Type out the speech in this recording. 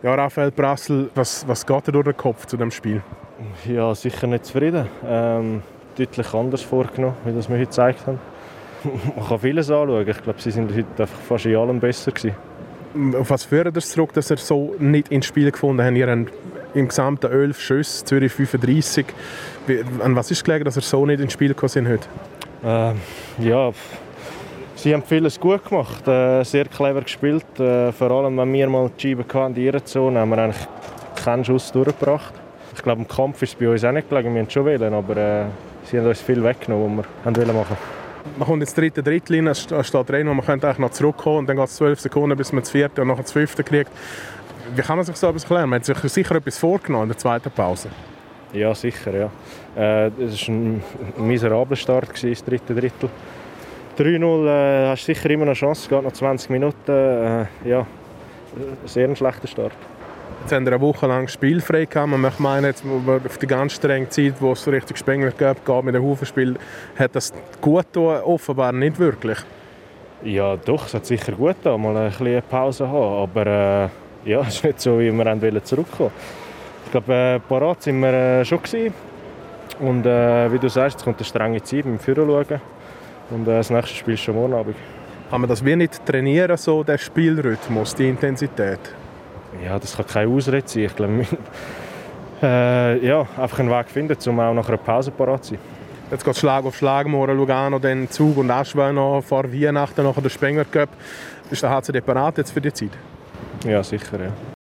Ja, Raphael Brassel, was geht dir durch den Kopf zu dem Spiel? Ja, sicher nicht zufrieden. Deutlich anders vorgenommen, wie das wir heute gezeigt haben. Man kann vieles anschauen. Ich glaube, sie sind heute einfach fast in allem besser gewesen. Auf was führt das zurück, dass ihr so nicht ins Spiel gefunden habt? Ihr habt im Gesamten 11 Schüsse, Zürich 35. An was ist gelegen, dass ihr so nicht ins Spiel gekommen sind heute? Ja, sie haben vieles gut gemacht, sehr clever gespielt. Vor allem, wenn wir mal die Scheibe hatten in ihrer Zone, haben wir eigentlich keinen Schuss durchgebracht. Ich glaube, im Kampf ist es bei uns auch nicht gelegen. Wir wollten schon wählen, aber sie haben uns viel weggenommen, was wir machen wollten. Man kommt ins dritte Drittel rein, es steht drin, und man könnte eigentlich noch zurückkommen. Und dann geht es 12 Sekunden, bis man das vierte und nachher das fünfte kriegt. Wie kann man sich so etwas erklären? Man hat sich sicher etwas vorgenommen in der zweiten Pause. Ja, sicher. Ja. Es war ein miserabler Start ins dritte Drittel. 3-0 hast du sicher immer noch eine Chance, es geht noch 20 Minuten. Ja, sehr ein schlechter Start. Jetzt haben wir eine Woche lang spielfrei gehabt. Man möchte meinen, jetzt auf die ganz strenge Zeit, wo es so richtig Spengler geht mit dem Haufenspiel, hat das gut getan, offenbar nicht wirklich. Ja, doch, es hat sicher gut getan, mal ein bisschen Pause haben. Aber ja, es ist nicht so, wie wir zurückkommen wollten. Ich glaube, parat sind wir schon gewesen. Und wie du sagst, es kommt eine strenge Zeit beim Führen schauen. Und das nächste Spiel ist schon morgen Abend. Kann man das wie nicht trainieren, so den Spielrhythmus, die Intensität? Ja, das kann keine Ausrede sein. Ich glaube, ja, einfach einen Weg finden, um auch nach einer Pause parat zu sein. Jetzt geht Schlag auf Schlag, morgen Lugano, dann Zug und Aschwein noch vor Weihnachten, nachher der Spengler Cup. Ist der HCD parat jetzt für die Zeit? Ja, sicher, ja.